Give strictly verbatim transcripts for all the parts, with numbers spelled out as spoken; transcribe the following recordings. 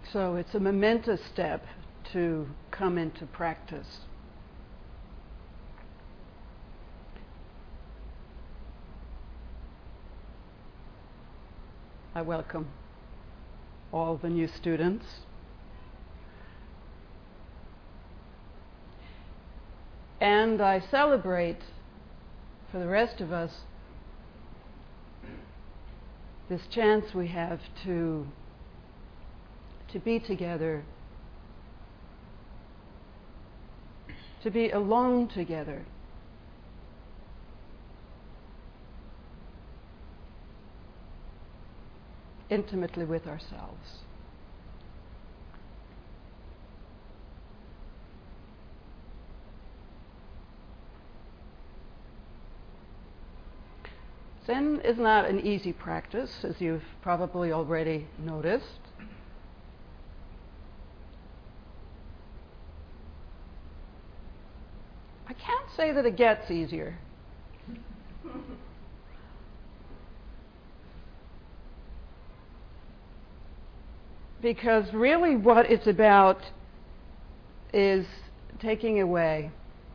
So it's a momentous step to come into practice. I welcome all the new students. And I celebrate for the rest of us this chance we have to to be together, to be alone together. Intimately with ourselves. Zen is not an easy practice, as you've probably already noticed. I can't say that it gets easier. Because really what it's about is taking away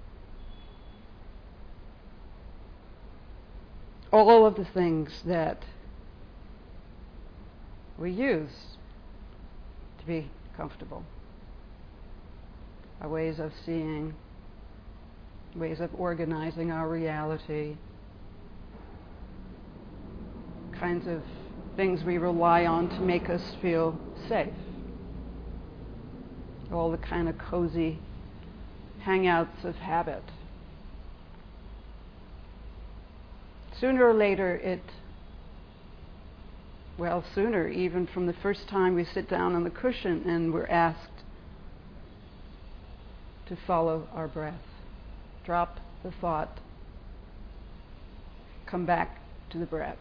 all of the things that we use to be comfortable. Our ways of seeing, ways of organizing our reality, kinds of things we rely on to make us feel safe. All the kind of cozy hangouts of habit. Sooner or later it, well, sooner even from the first time we sit down on the cushion and we're asked to follow our breath. Drop the thought, come back to the breath.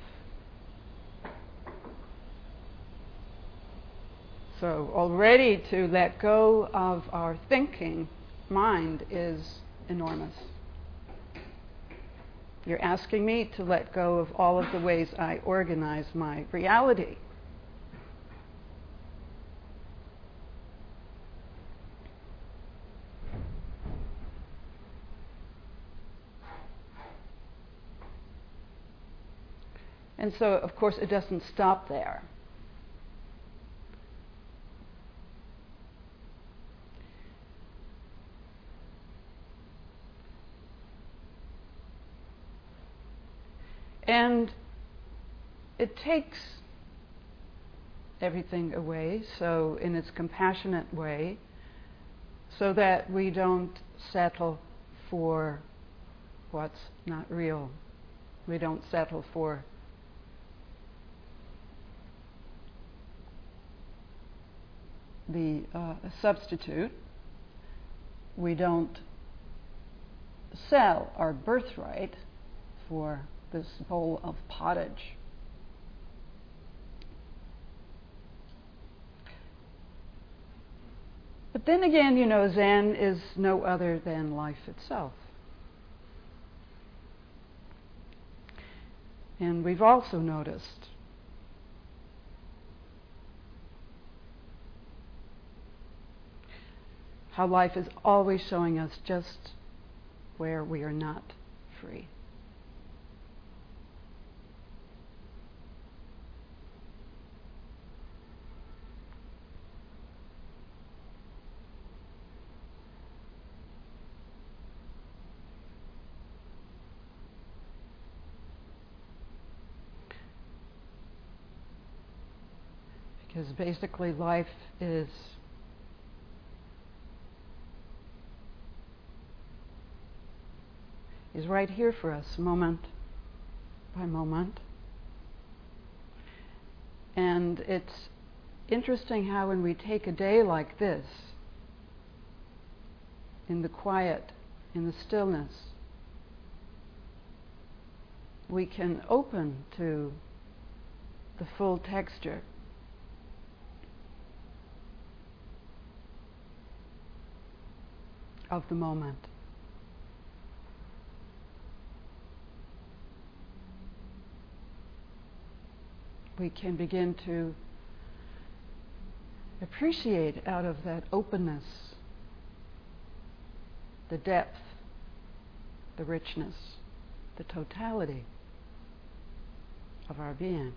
So already to let go of our thinking mind is enormous. You're asking me to let go of all of the ways I organize my reality. And so, of course, it doesn't stop there. And it takes everything away, so in its compassionate way, so that we don't settle for what's not real. We don't settle for the uh, substitute. We don't sell our birthright for this bowl of pottage. But then again, you know, Zen is no other than life itself. And we've also noticed how life is always showing us just where we are not free. Because basically life is is right here for us, moment by moment. And it's interesting how when we take a day like this, in the quiet, in the stillness, we can open to the full texture of the moment. We can begin to appreciate out of that openness the depth, the richness, the totality of our being.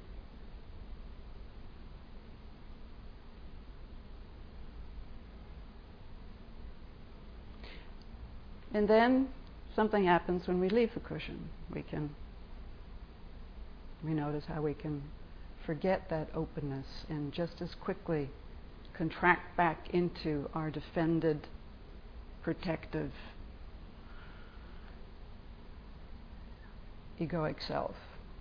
And then something happens when we leave the cushion. We can, we notice how we can forget that openness and just as quickly contract back into our defended, protective, egoic self.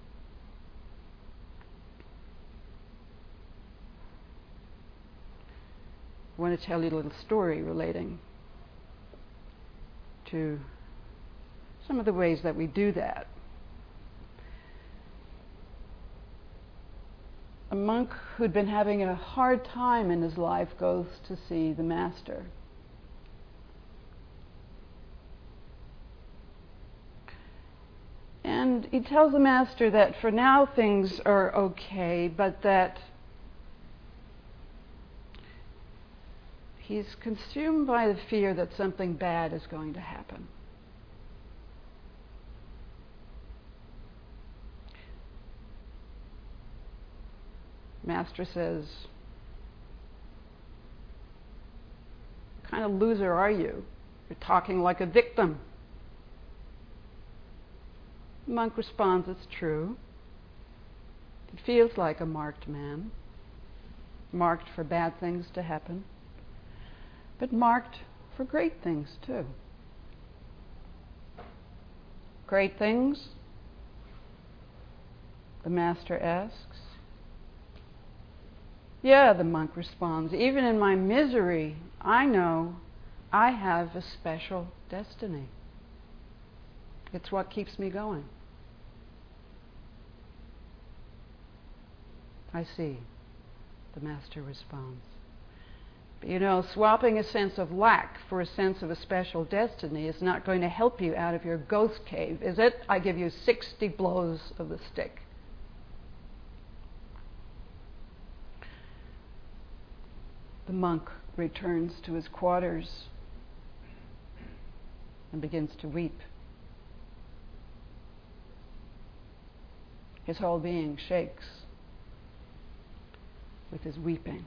I want to tell you a little story relating to some of the ways that we do that. A monk who'd been having a hard time in his life goes to see the master. And he tells the master that for now things are okay, but that he's consumed by the fear that something bad is going to happen. Master says, "What kind of loser are you? You're talking like a victim." The monk responds, "It's true. It feels like a marked man, marked for bad things to happen, but marked for great things too." "Great things?" the master asks. "Yeah," the monk responds, "even in my misery, I know I have a special destiny. It's what keeps me going." "I see," the master responds. "But you know, swapping a sense of lack for a sense of a special destiny is not going to help you out of your ghost cave, is it? I give you sixty blows of the stick." The monk returns to his quarters and begins to weep. His whole being shakes with his weeping.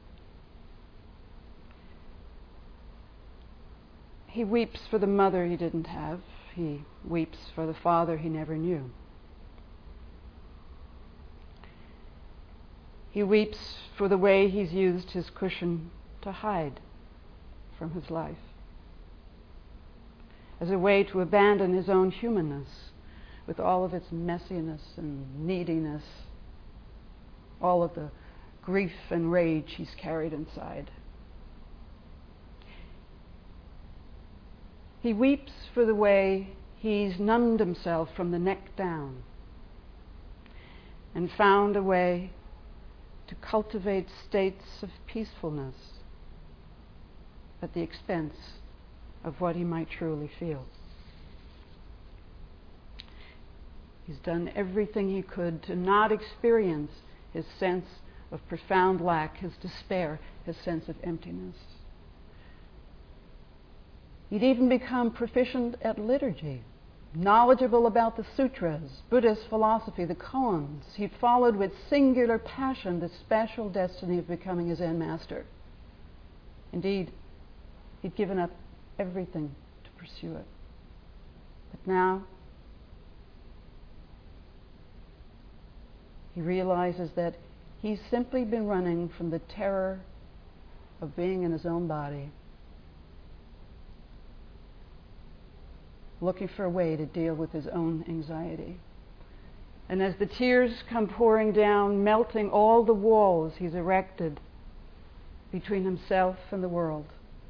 He weeps for the mother he didn't have. He weeps for the father he never knew. He weeps for the way he's used his cushion to hide from his life, as a way to abandon his own humanness with all of its messiness and neediness, all of the grief and rage he's carried inside. He weeps for the way he's numbed himself from the neck down and found a way to cultivate states of peacefulness at the expense of what he might truly feel. He's done everything he could to not experience his sense of profound lack, his despair, his sense of emptiness. He'd even become proficient at liturgy, knowledgeable about the sutras, Buddhist philosophy, the koans. He followed with singular passion the special destiny of becoming a Zen master. Indeed, he'd given up everything to pursue it. But now, he realizes that he's simply been running from the terror of being in his own body, looking for a way to deal with his own anxiety. And as the tears come pouring down, melting all the walls he's erected between himself and the world,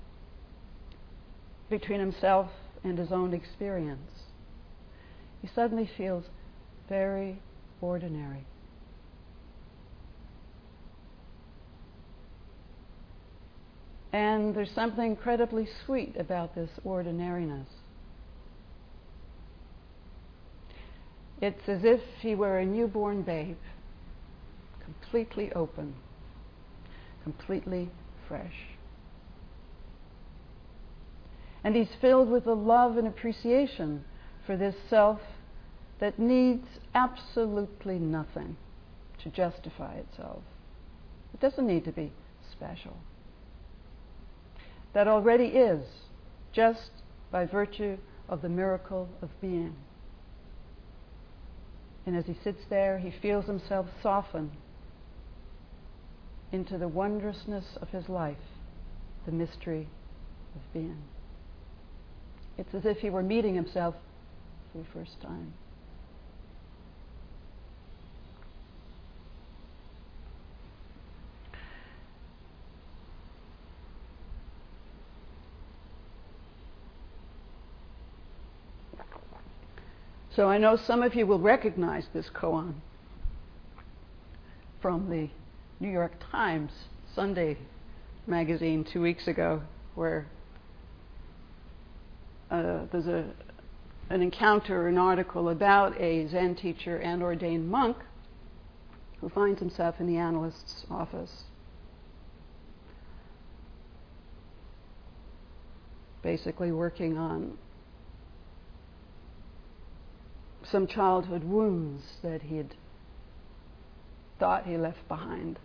between himself and his own experience, he suddenly feels very ordinary. And there's something incredibly sweet about this ordinariness. It's as if he were a newborn babe, completely open, completely fresh. And he's filled with a love and appreciation for this self that needs absolutely nothing to justify itself. It doesn't need to be special. That already is, just by virtue of the miracle of being. And as he sits there, he feels himself soften into the wondrousness of his life, the mystery of being. It's as if he were meeting himself for the first time. So I know some of you will recognize this koan from the New York Times Sunday magazine two weeks ago, where uh, there's a, an encounter, an article about a Zen teacher and ordained monk who finds himself in the analyst's office, basically working on some childhood wounds that he'd thought he left behind.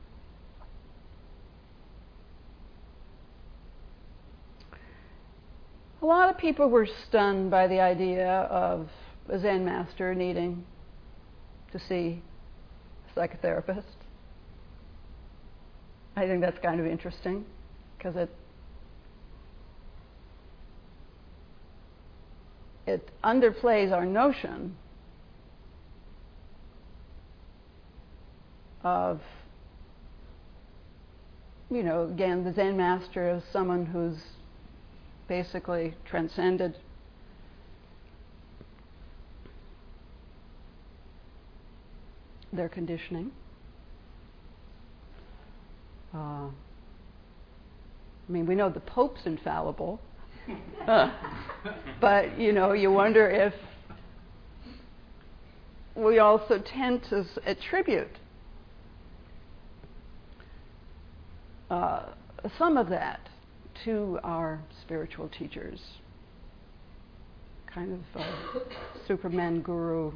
A lot of people were stunned by the idea of a Zen master needing to see a psychotherapist. I think that's kind of interesting, because it it underplays our notion of, you know, again, the Zen master as someone who's basically transcended their conditioning. Uh, I mean, we know the Pope's infallible. Uh, but, you know, you wonder if we also tend to s- attribute uh, some of that to our spiritual teachers. Kind of uh, Superman guru,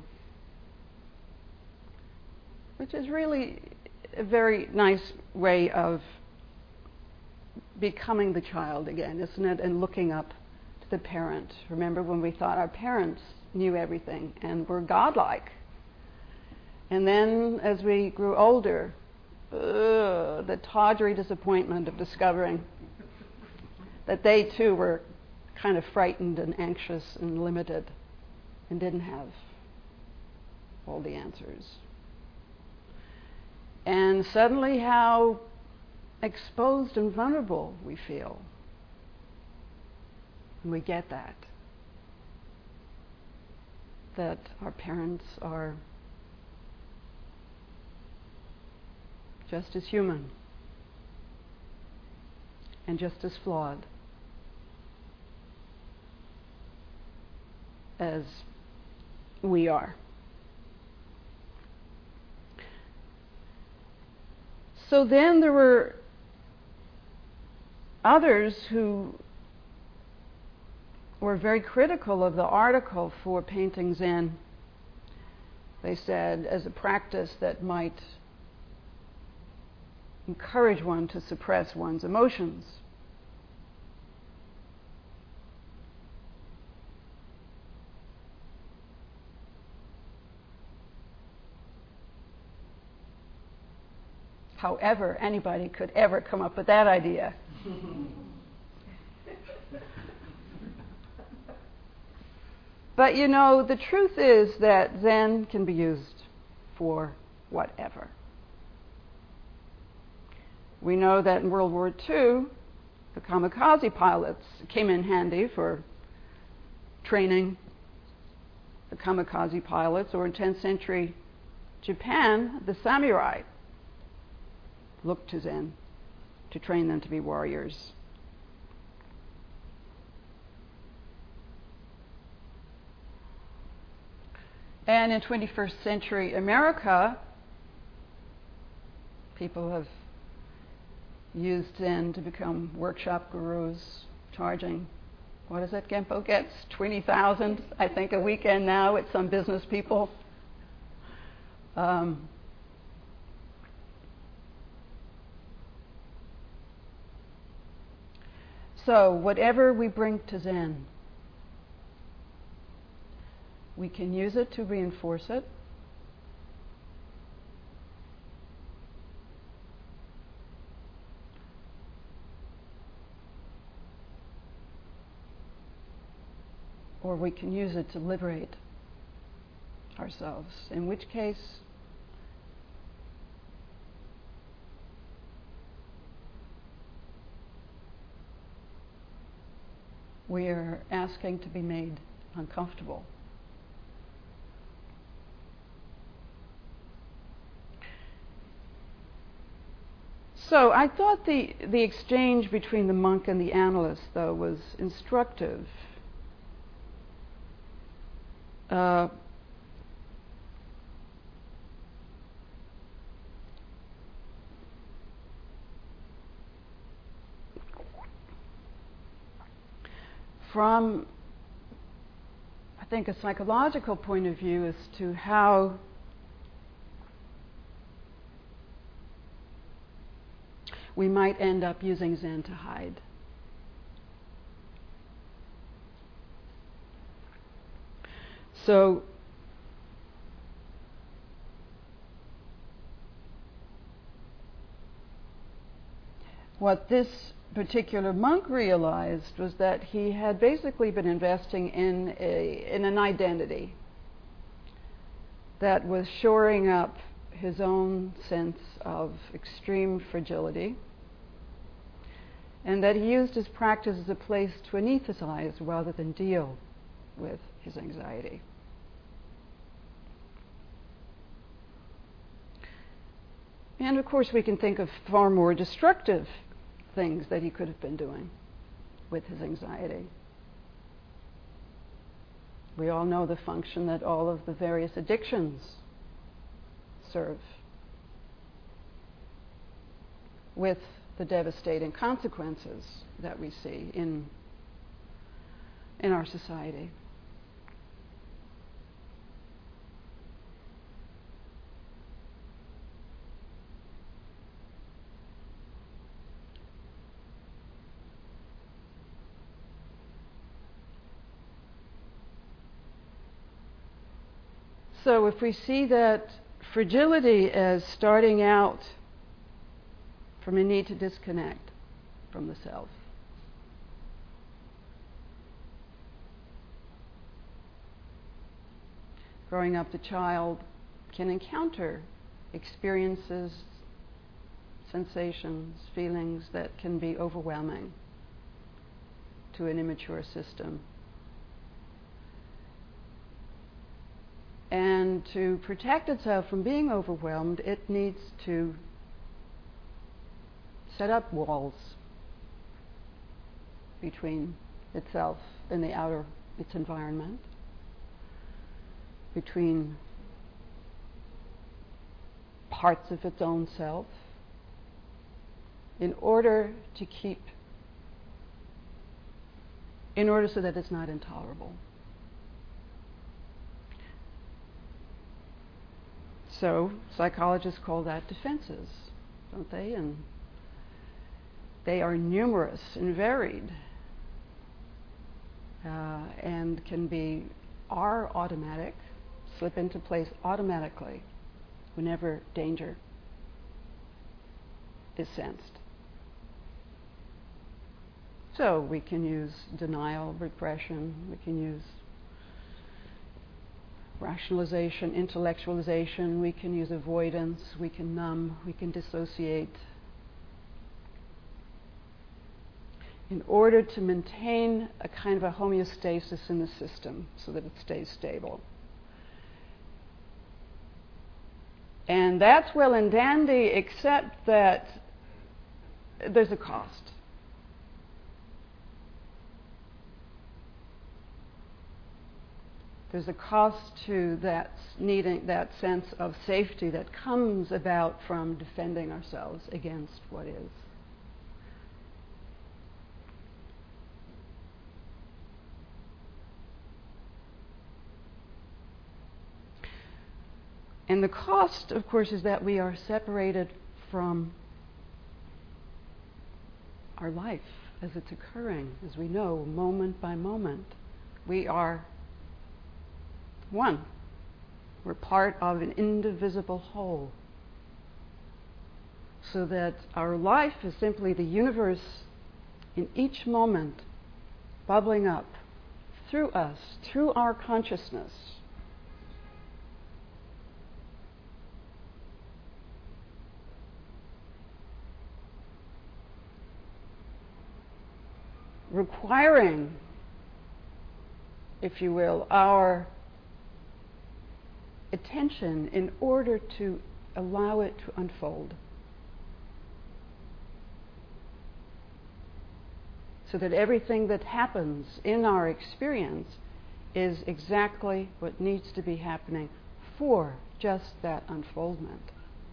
which is really a very nice way of becoming the child again, isn't it? And looking up to the parent. Remember when we thought our parents knew everything and were godlike? And then as we grew older, ugh, the tawdry disappointment of discovering that they too were kind of frightened and anxious and limited and didn't have all the answers. And suddenly how exposed and vulnerable we feel. And we get that. That our parents are just as human and just as flawed as we are. So then there were others who were very critical of the article for painting Zen. They said, as a practice that might encourage one to suppress one's emotions. However anybody could ever come up with that idea. But you know, the truth is that Zen can be used for whatever. We know that in World War Two, the kamikaze pilots came in handy for training the kamikaze pilots, or in tenth century Japan, the samurai looked to Zen to train them to be warriors. And in twenty-first century America, people have used Zen to become workshop gurus, charging, what is it Genpo gets? twenty thousand, I think, a weekend now with some business people. Um, so whatever we bring to Zen, we can use it to reinforce it. Or we can use it to liberate ourselves, in which case we are asking to be made uncomfortable. So I thought the, the exchange between the monk and the analyst, though, was instructive. Uh, from, I think, a psychological point of view as to how we might end up using Zen to hide. So, what this particular monk realized was that he had basically been investing in a in an identity that was shoring up his own sense of extreme fragility, and that he used his practice as a place to anesthetize rather than deal with his anxiety. And of course we can think of far more destructive things that he could have been doing with his anxiety. We all know the function that all of the various addictions serve, with the devastating consequences that we see in, in our society. So if we see that fragility as starting out from a need to disconnect from the self, growing up, the child can encounter experiences, sensations, feelings that can be overwhelming to an immature system. And to protect itself from being overwhelmed, it needs to set up walls between itself and the outer, its environment, between parts of its own self, in order to keep, in order so that it's not intolerable. So psychologists call that defenses, don't they? And they are numerous and varied, uh, and can be, are automatic, slip into place automatically whenever danger is sensed. So we can use denial, repression, we can use rationalization, intellectualization, we can use avoidance, we can numb, we can dissociate, in order to maintain a kind of a homeostasis in the system so that it stays stable. And that's well and dandy, except that there's a cost. There's a cost to that needing that sense of safety that comes about from defending ourselves against what is. And the cost, of course, is that we are separated from our life as it's occurring, as we know, moment by moment. We are one. We're part of an indivisible whole. So that our life is simply the universe in each moment bubbling up through us, through our consciousness. Requiring, if you will, our attention in order to allow it to unfold. So that everything that happens in our experience is exactly what needs to be happening for just that unfoldment.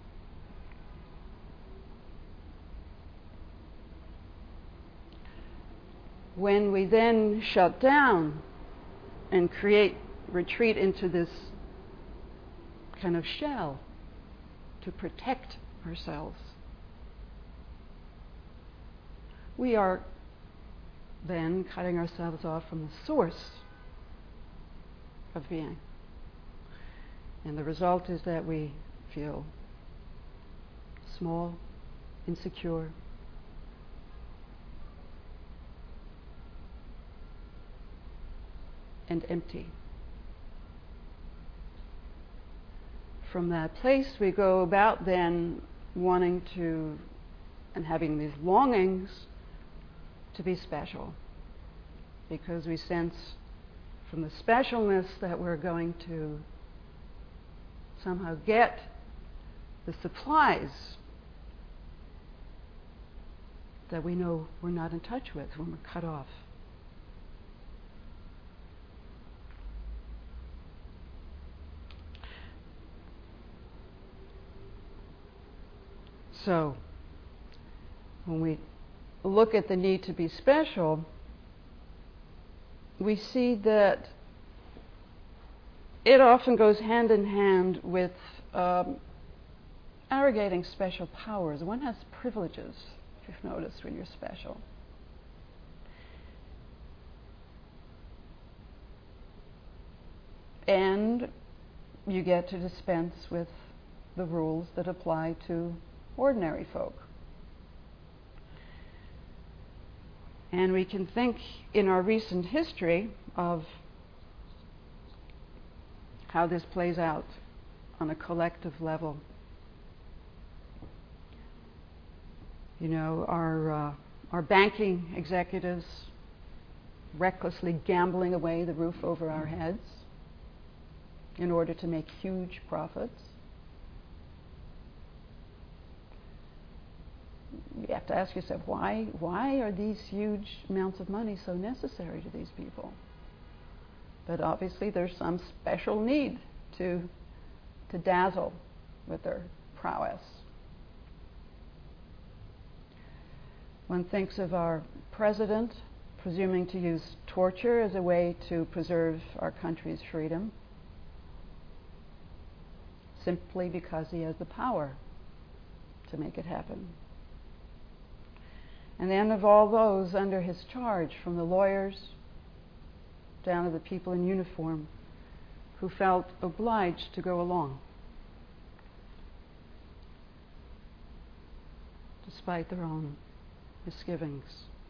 When we then shut down and create, retreat into this kind of shell to protect ourselves, we are then cutting ourselves off from the source of being. And the result is that we feel small, insecure, and empty. From that place, we go about then wanting to, and having these longings to be special, because we sense from the specialness that we're going to somehow get the supplies that we know we're not in touch with when we're cut off. So, when we look at the need to be special, we see that it often goes hand in hand with um, arrogating special powers. One has privileges, if you've noticed, when you're special. And you get to dispense with the rules that apply to ordinary folk. And we can think in our recent history of how this plays out on a collective level. You know, our uh, our banking executives recklessly gambling away the roof over our heads in order to make huge profits. You have to ask yourself, why why are these huge amounts of money so necessary to these people? But obviously there's some special need to to dazzle with their prowess. One thinks of our president presuming to use torture as a way to preserve our country's freedom, simply because he has the power to make it happen. And then of all those under his charge, from the lawyers down to the people in uniform who felt obliged to go along, despite their own misgivings.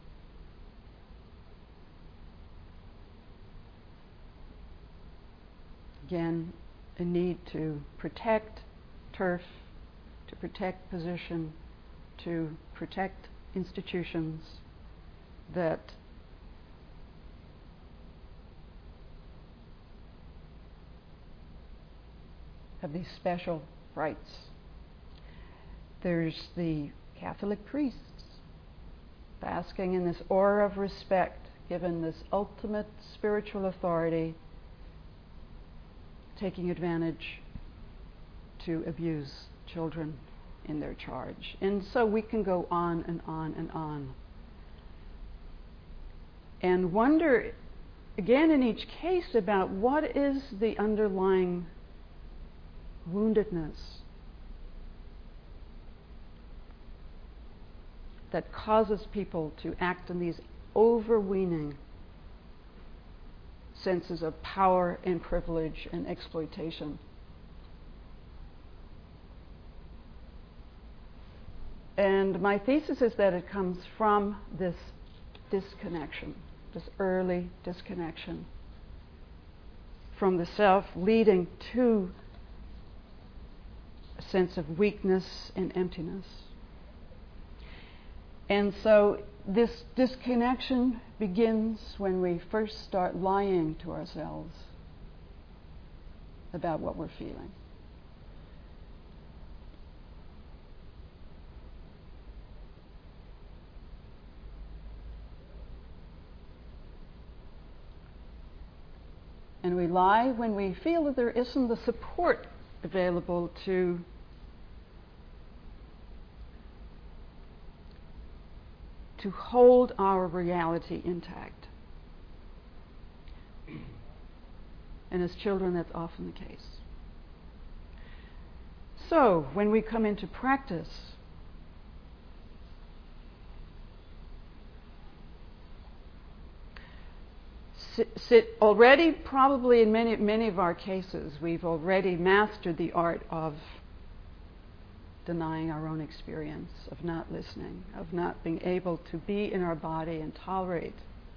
Again, a need to protect turf, to protect position, to protect institutions that have these special rights. There's the Catholic priests basking in this aura of respect, given this ultimate spiritual authority, taking advantage to abuse children in their charge. And so we can go on and on and on. And wonder, again in each case, about what is the underlying woundedness that causes people to act in these overweening senses of power and privilege and exploitation. And my thesis is that it comes from this disconnection, this early disconnection from the self, leading to a sense of weakness and emptiness. And so this disconnection begins when we first start lying to ourselves about what we're feeling. And we lie when we feel that there isn't the support available to to hold our reality intact. And as children, that's often the case. So, when we come into practice, sit, sit already, probably in many, many of our cases, we've already mastered the art of denying our own experience, of not listening, of not being able to be in our body and tolerate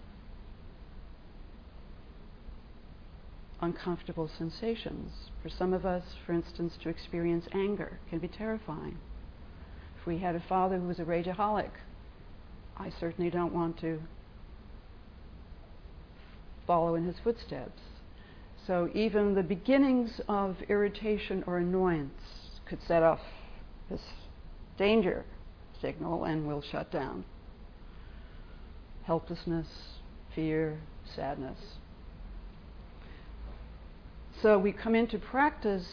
uncomfortable sensations. For some of us, for instance, to experience anger can be terrifying. If we had a father who was a rageaholic, I certainly don't want to follow in his footsteps. So even the beginnings of irritation or annoyance could set off this danger signal and will shut down. Helplessness, fear, sadness. So we come into practice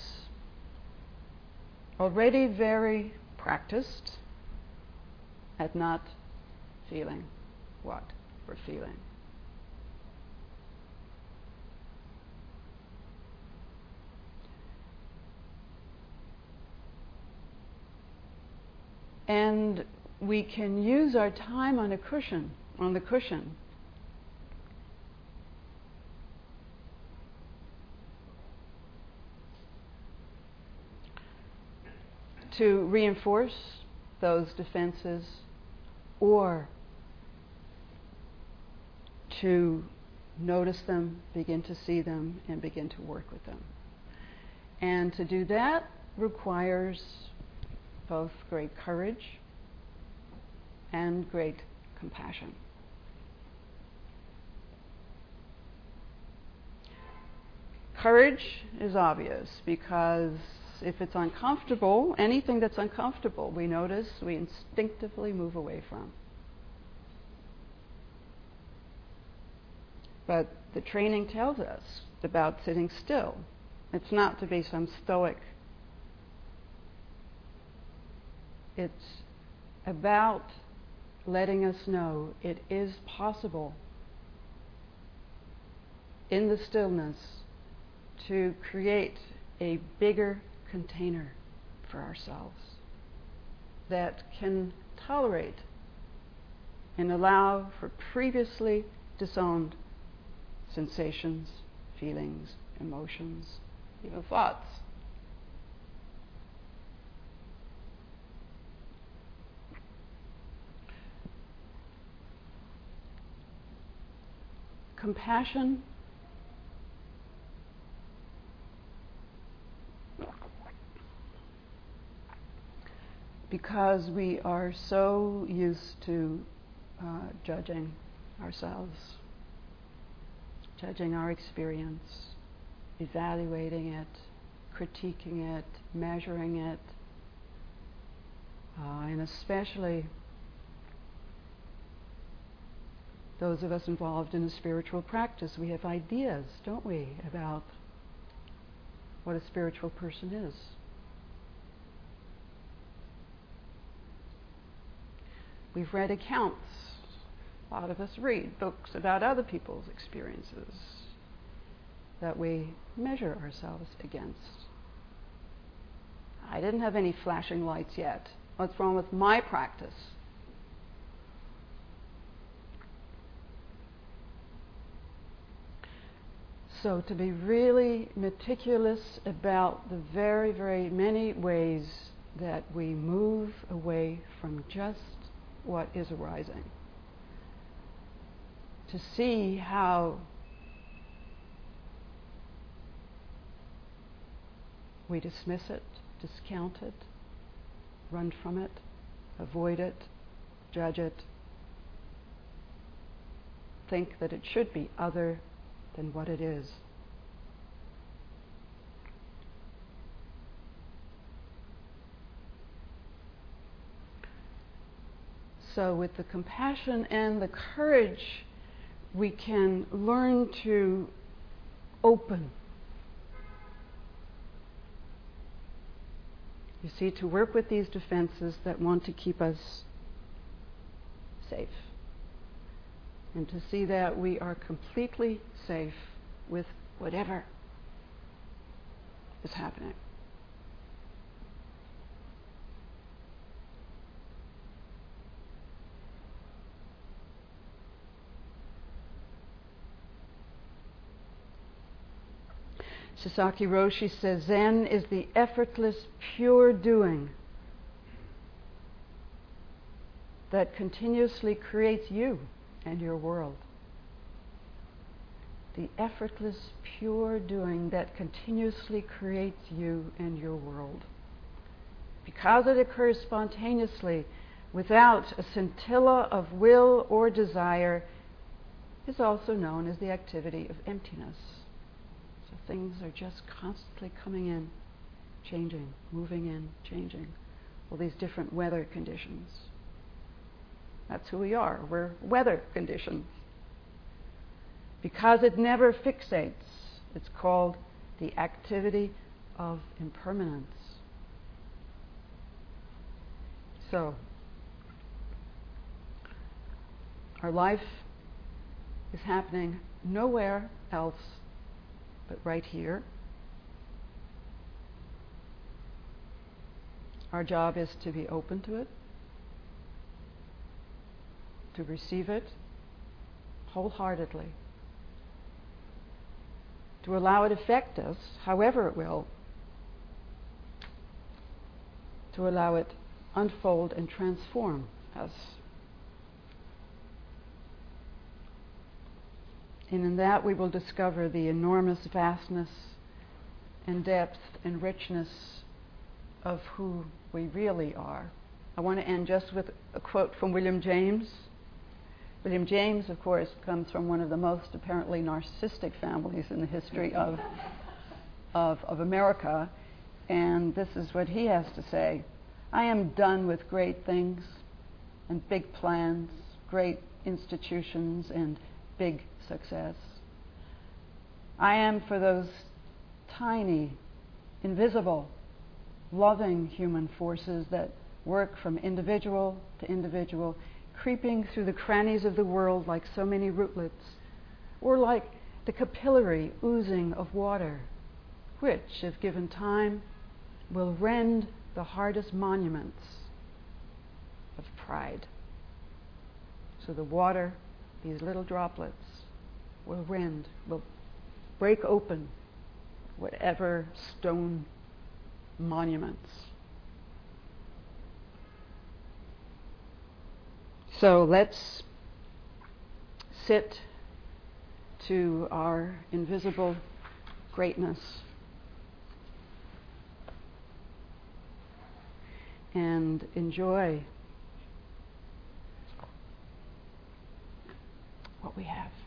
already very practiced at not feeling what we're feeling. And we can use our time on a cushion, on the cushion, to reinforce those defenses or to notice them, begin to see them, and begin to work with them. And to do that requires both great courage and great compassion. Courage is obvious because if it's uncomfortable, anything that's uncomfortable, we notice, we instinctively move away from. But the training tells us about sitting still. It's not to be some stoic. It's about letting us know it is possible in the stillness to create a bigger container for ourselves that can tolerate and allow for previously disowned sensations, feelings, emotions, even thoughts. Compassion because we are so used to uh, judging ourselves, judging our experience, evaluating it, critiquing it, measuring it, uh, and especially those of us involved in a spiritual practice, we have ideas, don't we, about what a spiritual person is. We've read accounts. A lot of us read books about other people's experiences that we measure ourselves against. I didn't have any flashing lights yet. What's wrong with my practice? So to be really meticulous about the very, very many ways that we move away from just what is arising. To see how we dismiss it, discount it, run from it, avoid it, judge it, think that it should be other than what it is. So with the compassion and the courage, we can learn to open. You see, to work with these defenses that want to keep us safe. And to see that we are completely safe with whatever is happening. Sasaki Roshi says, Zen is the effortless, pure doing that continuously creates you and your world. The effortless, pure doing that continuously creates you and your world. Because it occurs spontaneously, without a scintilla of will or desire, is also known as the activity of emptiness. So things are just constantly coming in, changing, moving in, changing. All these different weather conditions. That's who we are. We're weather conditions. Because it never fixates, it's called the activity of impermanence. So, our life is happening nowhere else but right here. Our job is to be open to it, to receive it wholeheartedly, to allow it affect us, however it will, to allow it unfold and transform us. And in that we will discover the enormous vastness and depth and richness of who we really are. I want to end just with a quote from William James. William James, of course, comes from one of the most apparently narcissistic families in the history of, of, of America. And this is what he has to say. I am done with great things and big plans, great institutions and big success. I am for those tiny, invisible, loving human forces that work from individual to individual, creeping through the crannies of the world like so many rootlets, or like the capillary oozing of water, which, if given time, will rend the hardest monuments of pride. So the water, these little droplets, will rend, will break open whatever stone monuments. So let's sit to our invisible greatness and enjoy what we have.